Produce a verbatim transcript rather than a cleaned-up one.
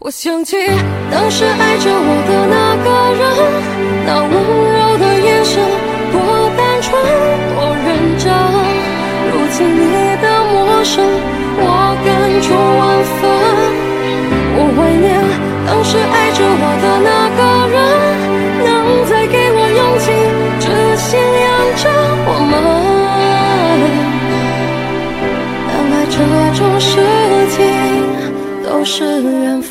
我想起当时爱着我的那个人，那温柔的眼神，多单纯，多认真。如今你的陌生，我感触万分。我怀念当时爱着我的那个人，能再给我勇气，只信仰着我们。原来这种事情都是缘分。